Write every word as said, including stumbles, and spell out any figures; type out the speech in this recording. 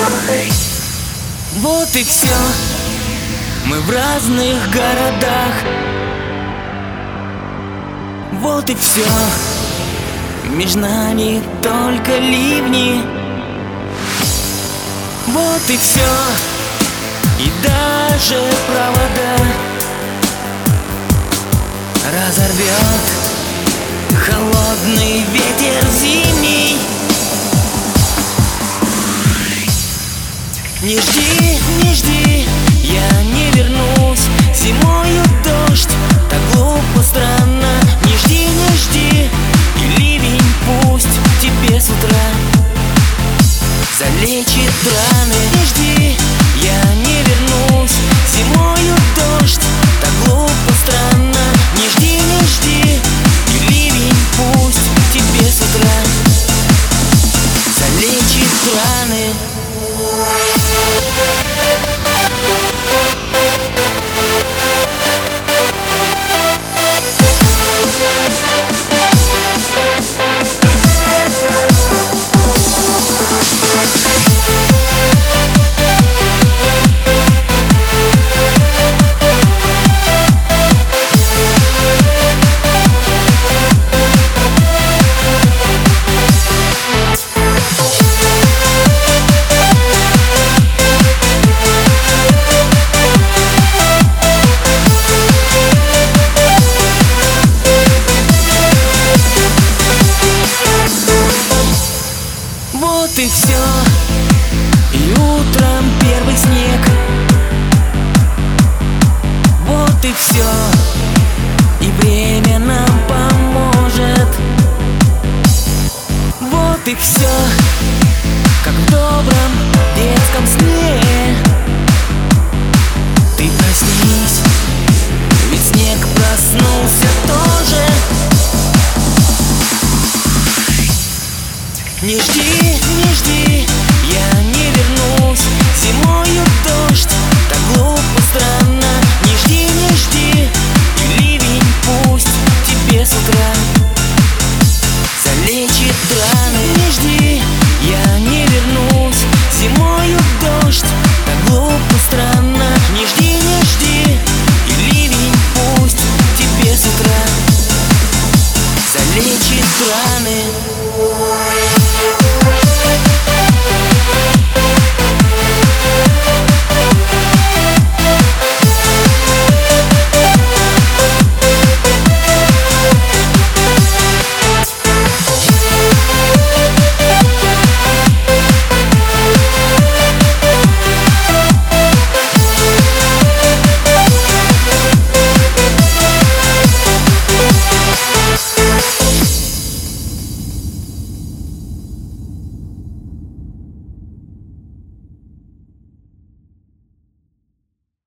Вот и все. Мы в разных городах. Вот и все. Между нами только ливни. Вот и все. И даже провода разорвет холодный ветер зимний. Не жди, не жди, я не вернусь. Зимою дождь, так глупо, странно. Не жди, не жди, и ливень пусть тебе с утра залечит раны. Не жди, я не вернусь. Зимою дождь, так глупо, странно. Не жди, не жди, и ливень пусть тебе с утра залечит раны. Вот и все. И утром первый снег. Вот и все. И время нам поможет. Вот и все.